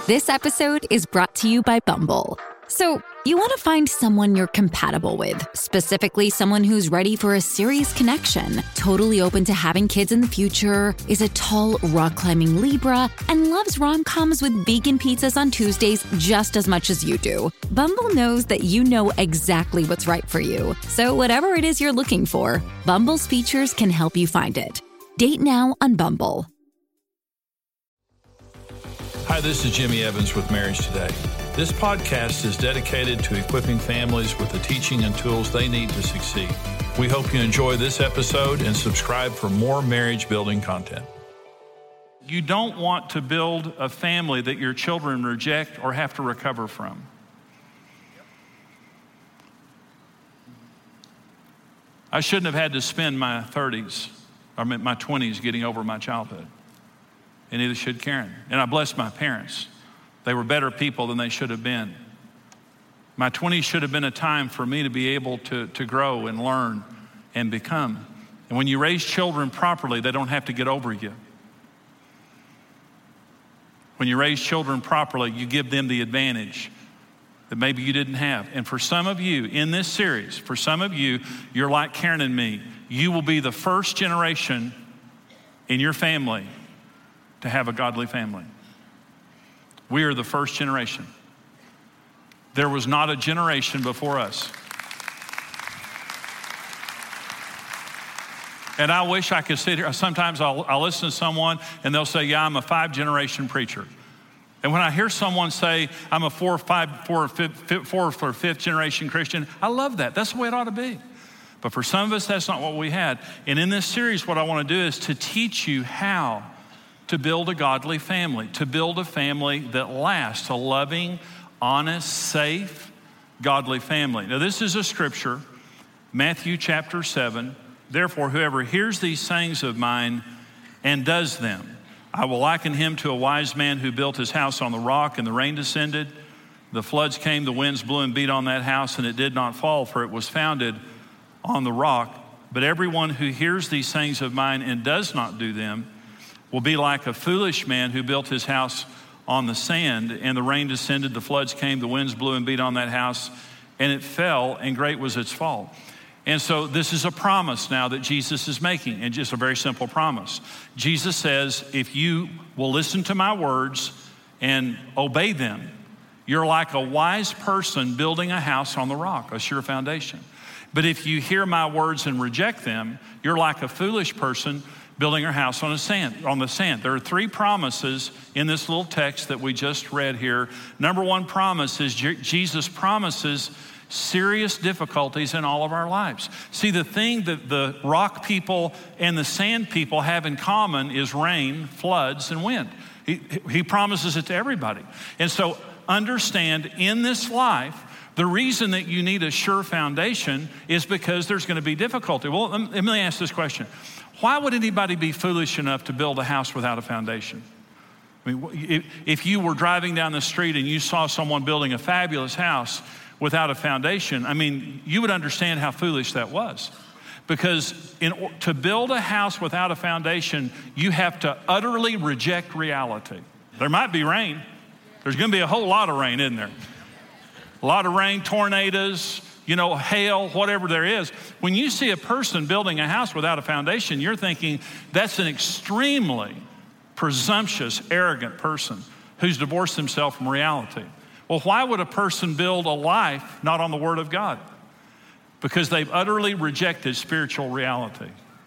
This episode is brought to you by Bumble. So, you want to find someone you're compatible with, specifically someone who's ready for a serious connection, totally open to having kids in the future, is a tall, rock-climbing Libra, and loves rom-coms with vegan pizzas on Tuesdays just as much as you do. Bumble knows that you know exactly what's right for you. So whatever it is you're looking for, Bumble's features can help you find it. Date now on Bumble. Hi, this is Jimmy Evans with Marriage Today. This podcast is dedicated to equipping families with the teaching and tools they need to succeed. We hope you enjoy this episode and subscribe for more marriage building content. You don't want to build a family that your children reject or have to recover from. I shouldn't have had to spend my 20s getting over my childhood. And neither should Karen. And I bless my parents. They were better people than they should have been. My 20s should have been a time for me to be able to grow and learn and become. And when you raise children properly, they don't have to get over you. When you raise children properly, you give them the advantage that maybe you didn't have. And for some of you in this series, you're like Karen and me. You will be the first generation in your family to have a godly family. We are the first generation. There was not a generation before us. And I wish I could sit here. Sometimes I'll listen to someone and they'll say, yeah, I'm a 5-generation preacher. And when I hear someone say, I'm a 4th or 5th generation Christian, I love that. That's the way it ought to be. But for some of us, that's not what we had. And in this series, what I want to do is to teach you how to build a godly family, to build a family that lasts, a loving, honest, safe, godly family. Now, this is a scripture, Matthew chapter 7. Therefore, whoever hears these sayings of mine and does them, I will liken him to a wise man who built his house on the rock, and the rain descended. The floods came, the winds blew and beat on that house, and it did not fall, for it was founded on the rock. But everyone who hears these sayings of mine and does not do them will be like a foolish man who built his house on the sand, and the rain descended, the floods came, the winds blew and beat on that house, and it fell, and great was its fall. And so this is a promise now that Jesus is making, and just a very simple promise. Jesus says, if you will listen to my words and obey them, you're like a wise person building a house on the rock, a sure foundation. But if you hear my words and reject them, you're like a foolish person building her house on the sand. There are 3 promises in this little text that we just read here. Number 1 promise is Jesus promises serious difficulties in all of our lives. See, the thing that the rock people and the sand people have in common is rain, floods, and wind. He promises it to everybody. And so understand, in this life, the reason that you need a sure foundation is because there's going to be difficulty. Well, let me ask this question. Why would anybody be foolish enough to build a house without a foundation? I mean, if you were driving down the street and you saw someone building a fabulous house without a foundation, I mean, you would understand how foolish that was. Because to build a house without a foundation, you have to utterly reject reality. There might be rain. There's going to be a whole lot of rain, isn't there? A lot of rain, tornadoes, hail, whatever there is. When you see a person building a house without a foundation, you're thinking that's an extremely presumptuous, arrogant person who's divorced himself from reality. Well, why would a person build a life not on the Word of God? Because they've utterly rejected spiritual reality.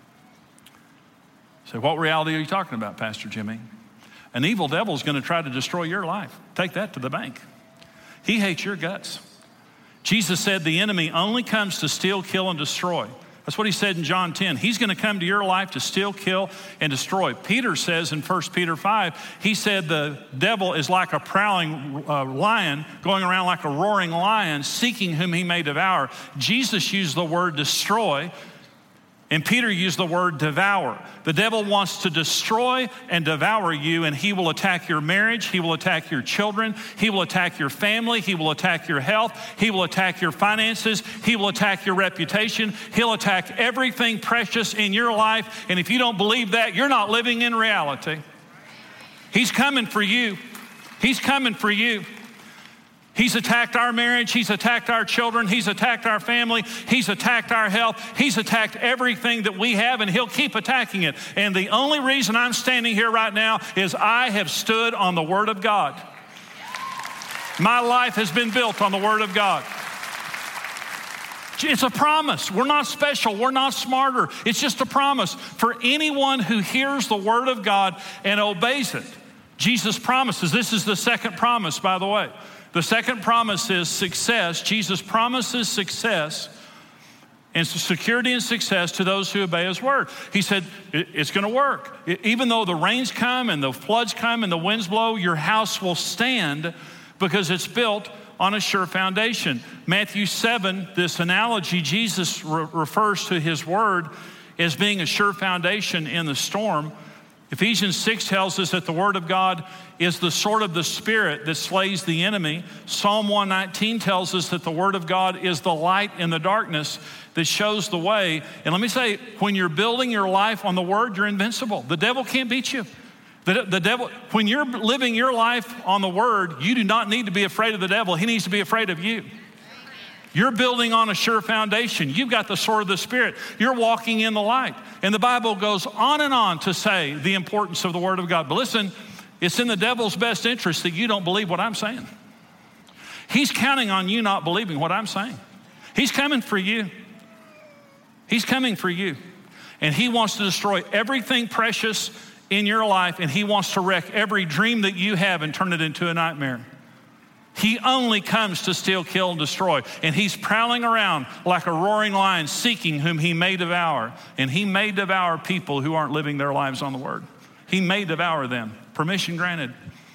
So what reality are you talking about, Pastor Jimmy? An evil devil is going to try to destroy your life. Take that to the bank. He hates your guts. Jesus said the enemy only comes to steal, kill, and destroy. That's what he said in John 10. He's going to come to your life to steal, kill, and destroy. Peter says in 1 Peter 5, he said the devil is like a prowling lion, going around like a roaring lion, seeking whom he may devour. Jesus used the word destroy, and Peter used the word devour. The devil wants to destroy and devour you, and he will attack your marriage. He will attack your children. He will attack your family. He will attack your health. He will attack your finances. He will attack your reputation. He'll attack everything precious in your life. And if you don't believe that, you're not living in reality. He's coming for you. He's coming for you. He's attacked our marriage. He's attacked our children. He's attacked our family. He's attacked our health. He's attacked everything that we have, and he'll keep attacking it. And the only reason I'm standing here right now is I have stood on the Word of God. My life has been built on the Word of God. It's a promise. We're not special. We're not smarter. It's just a promise for anyone who hears the Word of God and obeys it. Jesus promises. This is the second promise, by the way. The second promise is success. Jesus promises success and security and success to those who obey his word. He said, it's going to work. Even though the rains come and the floods come and the winds blow, your house will stand because it's built on a sure foundation. Matthew 7, this analogy, Jesus refers to his word as being a sure foundation in the storm. Ephesians 6 tells us that the word of God is the sword of the Spirit that slays the enemy. Psalm 119 tells us that the word of God is the light in the darkness that shows the way. And let me say, when you're building your life on the word, you're invincible. The devil can't beat you. The devil, when you're living your life on the word, you do not need to be afraid of the devil. He needs to be afraid of you. You're building on a sure foundation. You've got the sword of the Spirit. You're walking in the light. And the Bible goes on and on to say the importance of the word of God. But listen, it's in the devil's best interest that you don't believe what I'm saying. He's counting on you not believing what I'm saying. He's coming for you. He's coming for you. And he wants to destroy everything precious in your life, and he wants to wreck every dream that you have and turn it into a nightmare. He only comes to steal, kill, and destroy. And he's prowling around like a roaring lion, seeking whom he may devour. And he may devour people who aren't living their lives on the word. He may devour them. Permission granted.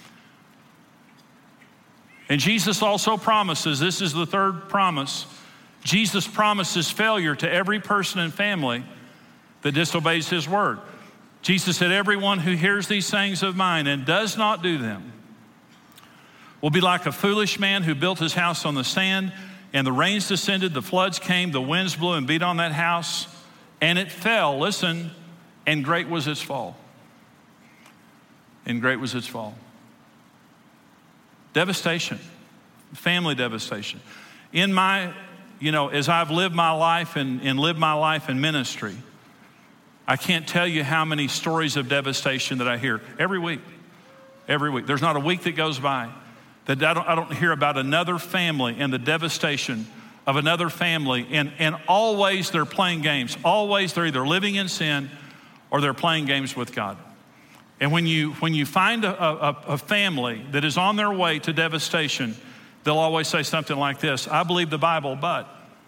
And Jesus also promises, this is the third promise, Jesus promises failure to every person and family that disobeys his word. Jesus said, everyone who hears these sayings of mine and does not do them will be like a foolish man who built his house on the sand, and the rains descended, the floods came, the winds blew and beat on that house, and it fell, listen, and great was its fall. And great was its fall. Devastation, family devastation. In my, as I've lived my life and lived my life in ministry, I can't tell you how many stories of devastation that I hear every week. Every week. There's not a week that goes by that I don't hear about another family and the devastation of another family. And always they're playing games. Always they're either living in sin or they're playing games with God. And when you find a family that is on their way to devastation, they'll always say something like this: I believe the Bible, but.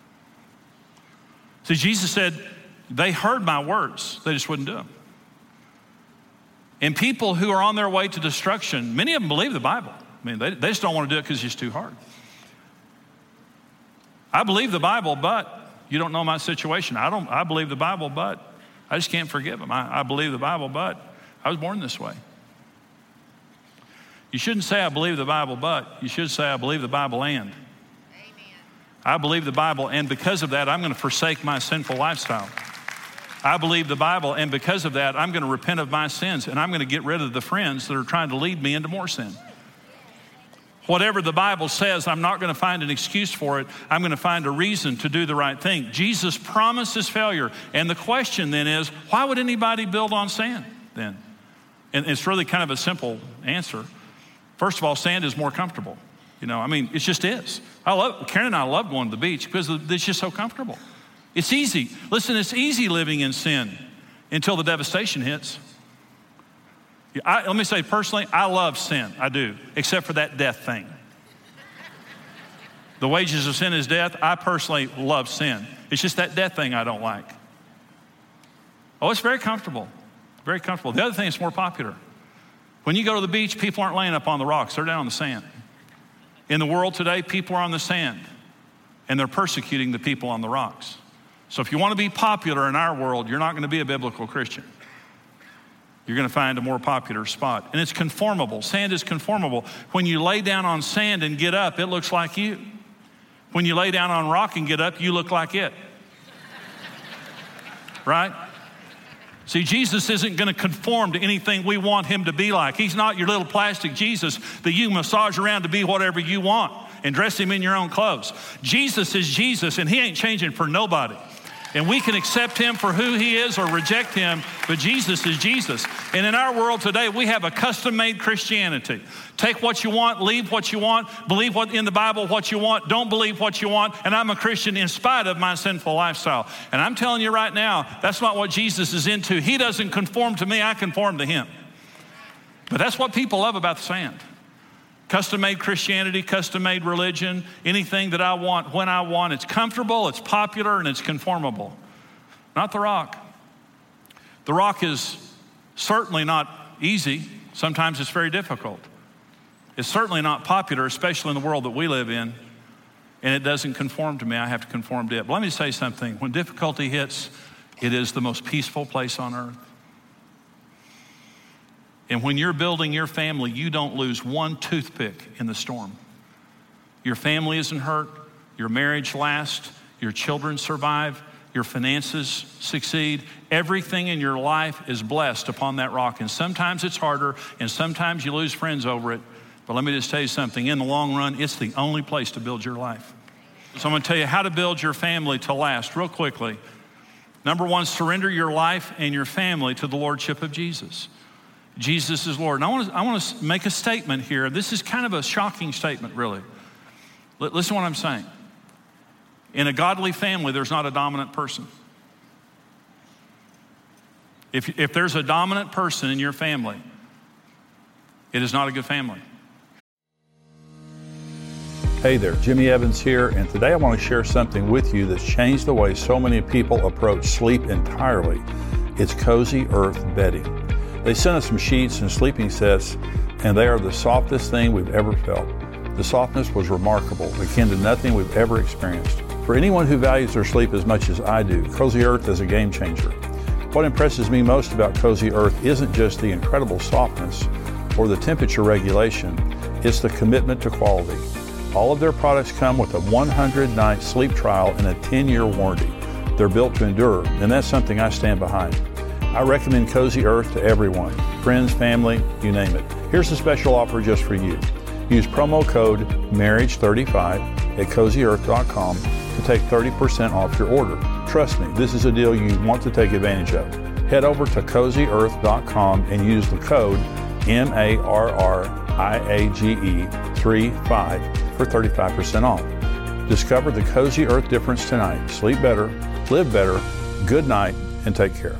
See, Jesus said they heard my words, they just wouldn't do them. And people who are on their way to destruction, many of them believe the Bible. I mean, they just don't want to do it because it's too hard. I believe the Bible, but you don't know my situation. I believe the Bible, but I just can't forgive them. I believe the Bible, but I was born this way. You shouldn't say I believe the Bible, but you should say I believe the Bible and. Amen. I believe the Bible, and because of that, I'm going to forsake my sinful lifestyle. I believe the Bible, and because of that, I'm going to repent of my sins, and I'm going to get rid of the friends that are trying to lead me into more sin. Whatever the Bible says, I'm not going to find an excuse for it. I'm going to find a reason to do the right thing. Jesus promises failure. And the question then is, why would anybody build on sand then? And it's really kind of a simple answer. First of all, sand is more comfortable. It just is. Karen and I love going to the beach because it's just so comfortable. It's easy. Listen, it's easy living in sin until the devastation hits. Let me say personally, I love sin. I do, except for that death thing. The wages of sin is death. I personally love sin. It's just that death thing I don't like. Oh, it's very comfortable. Very comfortable. The other thing is more popular. When you go to the beach, people aren't laying up on the rocks. They're down on the sand. In the world today, people are on the sand, and they're persecuting the people on the rocks. So if you want to be popular in our world, you're not going to be a biblical Christian. You're going to find a more popular spot. And it's conformable. Sand is conformable. When you lay down on sand and get up, it looks like you. When you lay down on rock and get up, you look like it. Right? See, Jesus isn't going to conform to anything we want him to be like. He's not your little plastic Jesus that you massage around to be whatever you want and dress him in your own clothes. Jesus is Jesus, and he ain't changing for nobody. And we can accept him for who he is or reject him, but Jesus is Jesus. And in our world today, we have a custom-made Christianity. Take what you want, leave what you want, believe what in the Bible what you want, don't believe what you want, and I'm a Christian in spite of my sinful lifestyle. And I'm telling you right now, that's not what Jesus is into. He doesn't conform to me, I conform to him. But that's what people love about the sand. Custom-made Christianity, custom-made religion, anything that I want, when I want. It's comfortable, it's popular, and it's conformable. Not the rock. The rock is certainly not easy. Sometimes it's very difficult. It's certainly not popular, especially in the world that we live in, and it doesn't conform to me. I have to conform to it. But let me say something. When difficulty hits, it is the most peaceful place on earth. And when you're building your family, you don't lose one toothpick in the storm. Your family isn't hurt, your marriage lasts, your children survive, your finances succeed. Everything in your life is blessed upon that rock. And sometimes it's harder, and sometimes you lose friends over it. But let me just tell you something. In the long run, it's the only place to build your life. So I'm going to tell you how to build your family to last real quickly. Number one, surrender your life and your family to the Lordship of Jesus. Jesus is Lord. And I want to make a statement here. This is kind of a shocking statement, really. Listen to what I'm saying. In a godly family, there's not a dominant person. If there's a dominant person in your family, it is not a good family. Hey there, Jimmy Evans here, and today I want to share something with you that's changed the way so many people approach sleep entirely. It's Cozy Earth bedding. They sent us some sheets and sleeping sets, and they are the softest thing we've ever felt. The softness was remarkable, akin to nothing we've ever experienced. For anyone who values their sleep as much as I do, Cozy Earth is a game changer. What impresses me most about Cozy Earth isn't just the incredible softness or the temperature regulation, it's the commitment to quality. All of their products come with a 100-night sleep trial and a 10-year warranty. They're built to endure, and that's something I stand behind. I recommend Cozy Earth to everyone, friends, family, you name it. Here's a special offer just for you. Use promo code MARRIAGE35 at CozyEarth.com to take 30% off your order. Trust me, this is a deal you want to take advantage of. Head over to CozyEarth.com and use the code MARRIAGE35 for 35% off. Discover the Cozy Earth difference tonight. Sleep better, live better, good night, and take care.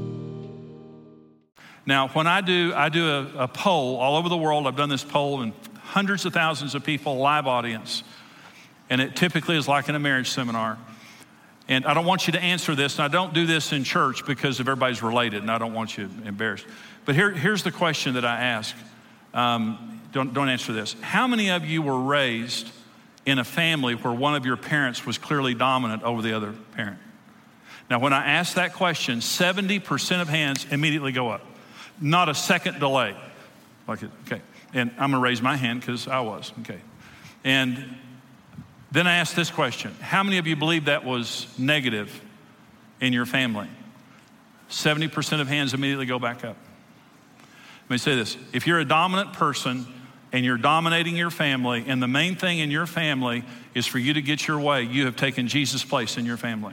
Now, when I do a poll all over the world. I've done this poll in hundreds of thousands of people, live audience. And it typically is like in a marriage seminar. And I don't want you to answer this, and I don't do this in church because everybody's related, and I don't want you embarrassed. But here's the question that I ask. Don't answer this. How many of you were raised in a family where one of your parents was clearly dominant over the other parent? Now, when I ask that question, 70% of hands immediately go up. Not a second delay. Okay. And I'm going to raise my hand because I was. Okay. And then I ask this question. How many of you believe that was negative in your family? 70% of hands immediately go back up. Let me say this. If you're a dominant person and you're dominating your family, and the main thing in your family is for you to get your way, you have taken Jesus' place in your family.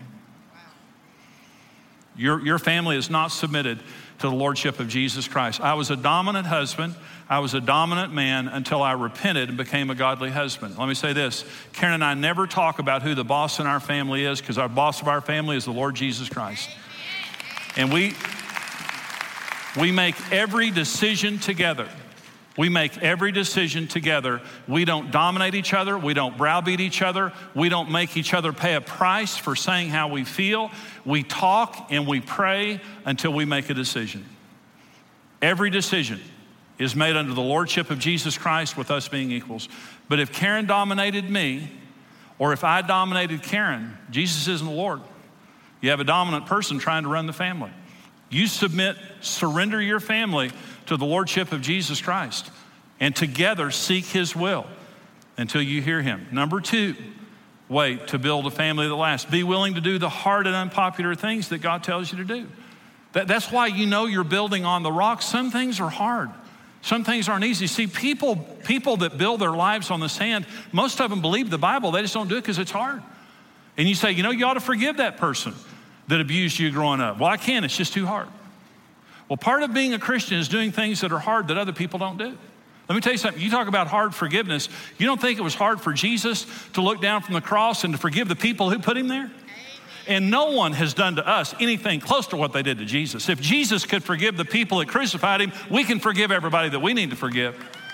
Your family is not submitted to the Lordship of Jesus Christ. I was a dominant husband. I was a dominant man until I repented and became a godly husband. Let me say this. Karen and I never talk about who the boss in our family is, because our boss of our family is the Lord Jesus Christ. And we make every decision together. We make every decision together. We don't dominate each other. We don't browbeat each other. We don't make each other pay a price for saying how we feel. We talk and we pray until we make a decision. Every decision is made under the Lordship of Jesus Christ, with us being equals. But if Karen dominated me, or if I dominated Karen, Jesus isn't the Lord. You have a dominant person trying to run the family. You surrender your family to the Lordship of Jesus Christ, and together seek His will until you hear Him. Number two, wait to build a family that lasts. Be willing to do the hard and unpopular things that God tells you to do. That's why you know you're building on the rock. Some things are hard. Some things aren't easy. See, people that build their lives on the sand, most of them believe the Bible. They just don't do it because it's hard. And you say, you ought to forgive that person that abused you growing up. Well, I can't. It's just too hard. Well, part of being a Christian is doing things that are hard that other people don't do. Let me tell you something. You talk about hard forgiveness. You don't think it was hard for Jesus to look down from the cross and to forgive the people who put him there? And no one has done to us anything close to what they did to Jesus. If Jesus could forgive the people that crucified him, we can forgive everybody that we need to forgive.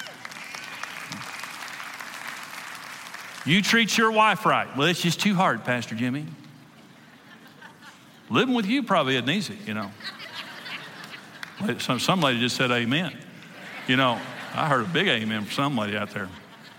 You treat your wife right. Well, it's just too hard, Pastor Jimmy. Living with you probably isn't easy, Some lady just said amen. I heard a big amen from some lady out there.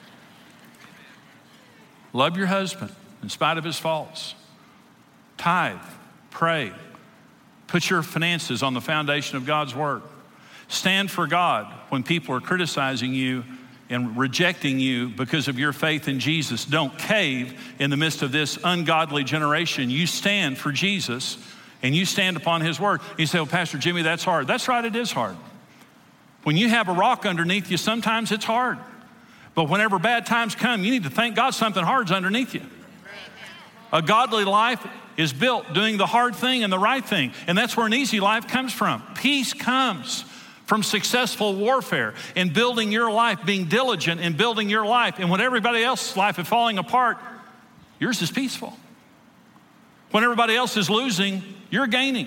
Love your husband in spite of his faults. Tithe, pray, put your finances on the foundation of God's word. Stand for God when people are criticizing you and rejecting you because of your faith in Jesus. Don't cave in the midst of this ungodly generation. You stand for Jesus and you stand upon his word. You say, well, Pastor Jimmy, that's hard. That's right, it is hard. When you have a rock underneath you, sometimes it's hard. But whenever bad times come, you need to thank God something hard's underneath you. A godly life is built doing the hard thing and the right thing. And that's where an easy life comes from. Peace comes from successful warfare and building your life, being diligent in building your life. And when everybody else's life is falling apart, yours is peaceful. When everybody else is losing, you're gaining.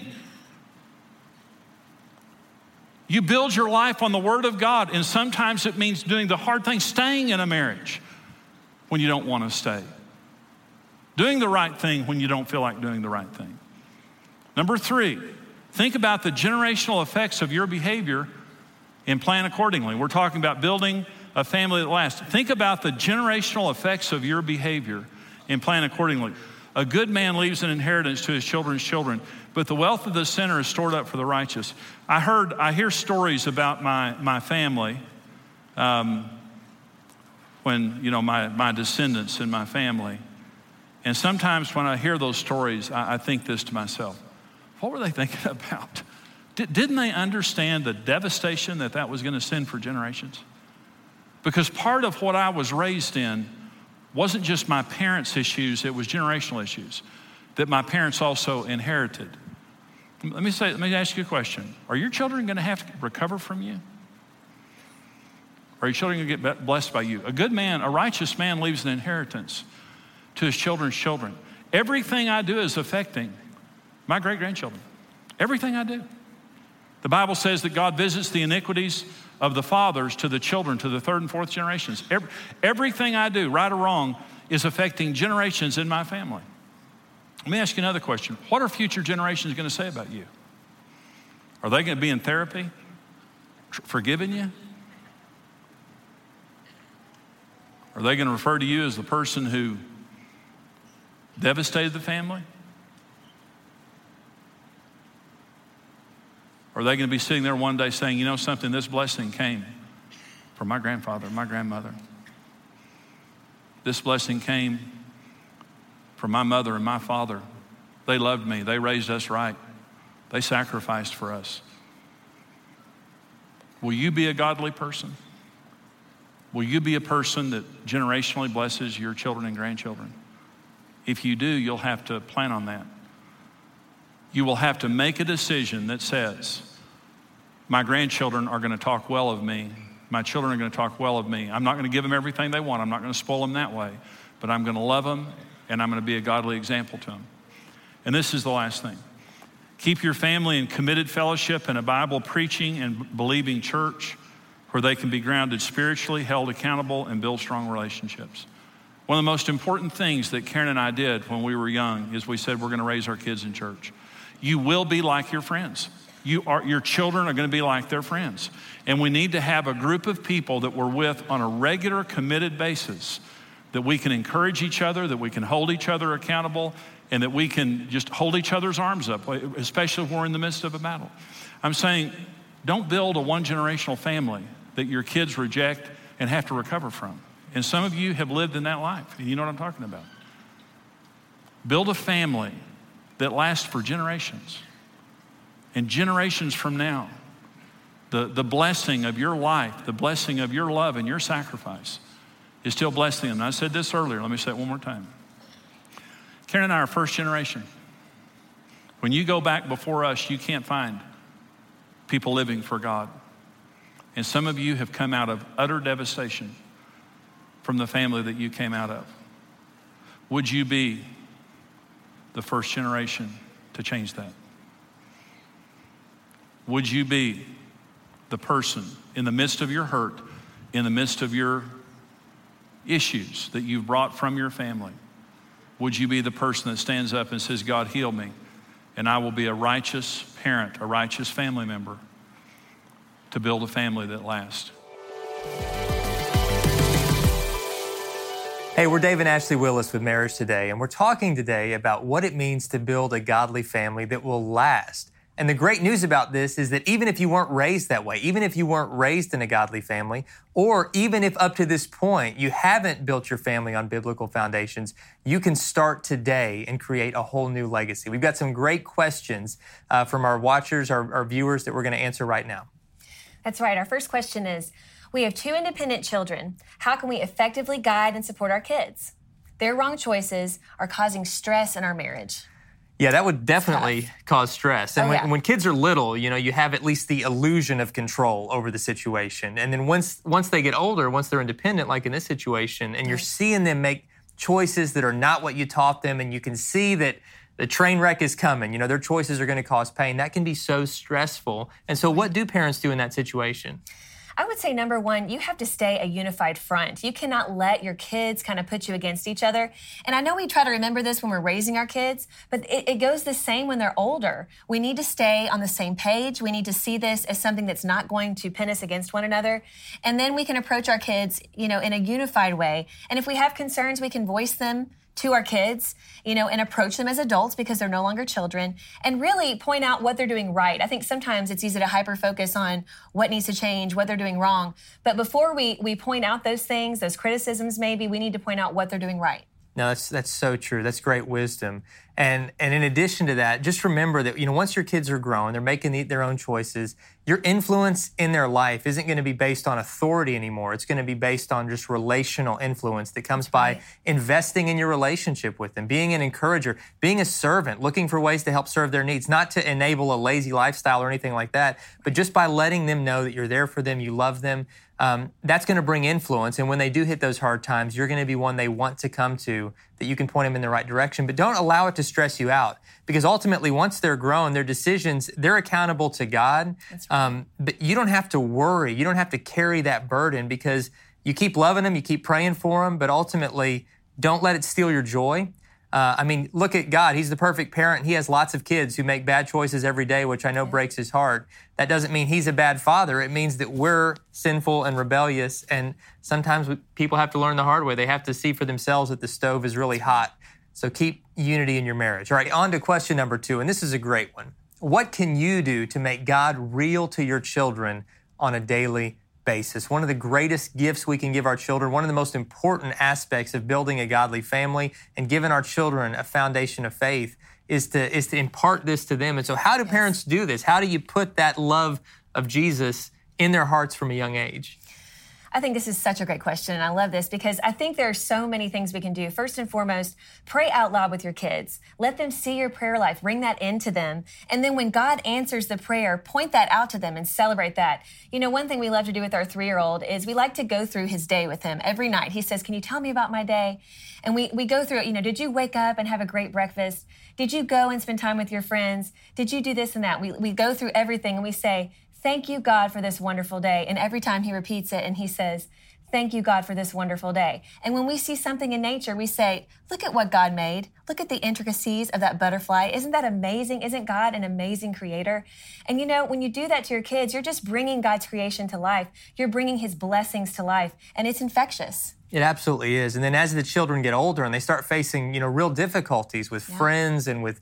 You build your life on the Word of God, and sometimes it means doing the hard thing, staying in a marriage when you don't want to stay. Doing the right thing when you don't feel like doing the right thing. Number 3, think about the generational effects of your behavior and plan accordingly. We're talking about building a family that lasts. Think about the generational effects of your behavior and plan accordingly. A good man leaves an inheritance to his children's children, but the wealth of the sinner is stored up for the righteous. I hear stories about my family, when, my descendants and my family. And sometimes when I hear those stories, I think this to myself. What were they thinking about? Didn't they understand the devastation that was going to send for generations? Because part of what I was raised in wasn't just my parents' issues, it was generational issues that my parents also inherited. Let me ask you a question. Are your children going to have to recover from you? Are your children going to get blessed by you? A good man, a righteous man leaves an inheritance to his children's children. Everything I do is affecting my great-grandchildren. Everything I do. The Bible says that God visits the iniquities of the fathers to the children, to the 3rd and 4th generations. Everything I do, right or wrong, is affecting generations in my family. Let me ask you another question. What are future generations going to say about you? Are they going to be in therapy, forgiving you? Are they going to refer to you as the person who devastated the family? Or are they going to be sitting there one day saying, something, this blessing came from my grandfather, my grandmother. This blessing came from my mother and my father. They loved me. They raised us right. They sacrificed for us. Will you be a godly person? Will you be a person that generationally blesses your children and grandchildren? If you do, you'll have to plan on that. You will have to make a decision that says, my grandchildren are going to talk well of me. My children are going to talk well of me. I'm not going to give them everything they want. I'm not going to spoil them that way. But I'm going to love them, and I'm going to be a godly example to them. And this is the last thing. Keep your family in committed fellowship and a Bible preaching and believing church where they can be grounded spiritually, held accountable, and build strong relationships. One of the most important things that Karen and I did when we were young is we said we're going to raise our kids in church. You will be like your friends. Your children are going to be like their friends. And we need to have a group of people that we're with on a regular, committed basis, that we can encourage each other, that we can hold each other accountable, and that we can just hold each other's arms up, especially if we're in the midst of a battle. I'm saying, don't build a one-generational family that your kids reject and have to recover from. And some of you have lived in that life, and you know what I'm talking about. Build a family that lasts for generations. And generations from now, the blessing of your life, the blessing of your love and your sacrifice is still blessing them. And I said this earlier, let me say it one more time. Karen and I are first generation. When you go back before us, you can't find people living for God. And some of you have come out of utter devastation from the family that you came out of. Would you be the first generation to change that? Would you be the person in the midst of your hurt, in the midst of your issues that you've brought from your family? Would you be the person that stands up and says, God, heal me, and I will be a righteous parent, a righteous family member to build a family that lasts? Hey, we're Dave and Ashley Willis with Marriage Today, and we're talking today about what it means to build a godly family that will last. And the great news about this is that even if you weren't raised that way, even if you weren't raised in a godly family, or even if up to this point you haven't built your family on biblical foundations, you can start today and create a whole new legacy. We've got some great questions from our watchers, our viewers that we're going to answer right now. That's right. Our first question is, we have 2 independent children. How can we effectively guide and support our kids? Their wrong choices are causing stress in our marriage. Yeah, that would definitely cause stress. And when kids are little, you have at least the illusion of control over the situation. And then once they get older, once they're independent, like in this situation, and you're seeing them make choices that are not what you taught them, and you can see that the train wreck is coming, their choices are going to cause pain, that can be so stressful. And so what do parents do in that situation? I would say, number one, you have to stay a unified front. You cannot let your kids kind of put you against each other. And I know we try to remember this when we're raising our kids, but it goes the same when they're older. We need to stay on the same page. We need to see this as something that's not going to pin us against one another. And then we can approach our kids, in a unified way. And if we have concerns, we can voice them to our kids, and approach them as adults because they're no longer children, and really point out what they're doing right. I think sometimes it's easy to hyper-focus on what needs to change, what they're doing wrong. But before we point out those things, those criticisms maybe, we need to point out what they're doing right. No, that's so true. That's great wisdom. And in addition to that, just remember that, once your kids are grown, they're making their own choices, your influence in their life isn't going to be based on authority anymore. It's going to be based on just relational influence that comes by investing in your relationship with them, being an encourager, being a servant, looking for ways to help serve their needs, not to enable a lazy lifestyle or anything like that, but just by letting them know that you're there for them, you love them. That's going to bring influence. And when they do hit those hard times, you're going to be one they want to come to, that you can point them in the right direction. But don't allow it to stress you out, because ultimately, once they're grown, their decisions, they're accountable to God. But you don't have to worry. You don't have to carry that burden, because you keep loving them, you keep praying for them, but ultimately, don't let it steal your joy. Look at God. He's the perfect parent. He has lots of kids who make bad choices every day, which I know breaks his heart. That doesn't mean he's a bad father. It means that we're sinful and rebellious, and sometimes people have to learn the hard way. They have to see for themselves that the stove is really hot. So keep unity in your marriage. All right, on to question number 2, and this is a great one. What can you do to make God real to your children on a daily basis? One of the greatest gifts we can give our children, one of the most important aspects of building a godly family and giving our children a foundation of faith is to impart this to them. And so how do parents do this? How do you put that love of Jesus in their hearts from a young age? I think this is such a great question, and I love this because I think there are so many things we can do. First and foremost, pray out loud with your kids. Let them see your prayer life. Bring that into them. And then when God answers the prayer, point that out to them and celebrate that. One thing we love to do with our 3-year-old is we like to go through his day with him every night. He says, "Can you tell me about my day?" And we go through it. Did you wake up and have a great breakfast? Did you go and spend time with your friends? Did you do this and that? We go through everything and we say, "Thank you, God, for this wonderful day." And every time he repeats it and he says, "Thank you, God, for this wonderful day." And when we see something in nature, we say, "Look at what God made. Look at the intricacies of that butterfly. Isn't that amazing? Isn't God an amazing creator?" And when you do that to your kids, you're just bringing God's creation to life. You're bringing his blessings to life, and it's infectious. It absolutely is. And then as the children get older and they start facing, real difficulties with friends and with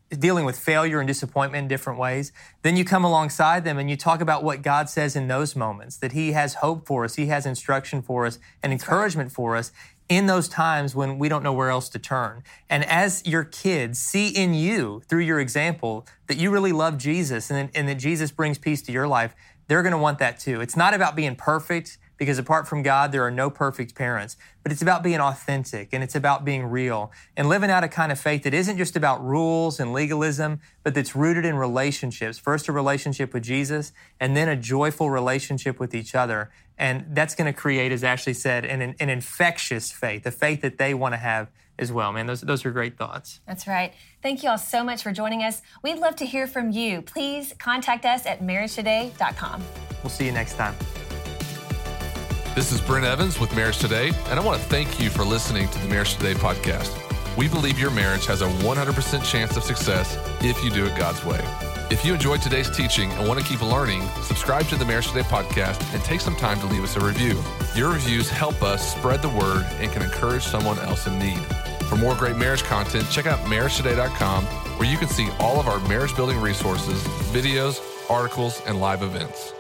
dealing with failure and disappointment in different ways, then you come alongside them and you talk about what God says in those moments, that He has hope for us, He has instruction for us, and encouragement for us in those times when we don't know where else to turn. And as your kids see in you, through your example, that you really love Jesus and that Jesus brings peace to your life, they're going to want that too. It's not about being perfect, because apart from God, there are no perfect parents. But it's about being authentic, and it's about being real and living out a kind of faith that isn't just about rules and legalism, but that's rooted in relationships. First, a relationship with Jesus, and then a joyful relationship with each other. And that's going to create, as Ashley said, an infectious faith, a faith that they want to have as well. Man, those are great thoughts. That's right. Thank you all so much for joining us. We'd love to hear from you. Please contact us at marriagetoday.com. We'll see you next time. This is Brent Evans with Marriage Today, and I want to thank you for listening to the Marriage Today podcast. We believe your marriage has a 100% chance of success if you do it God's way. If you enjoyed today's teaching and want to keep learning, subscribe to the Marriage Today podcast and take some time to leave us a review. Your reviews help us spread the word and can encourage someone else in need. For more great marriage content, check out marriagetoday.com, where you can see all of our marriage building resources, videos, articles, and live events.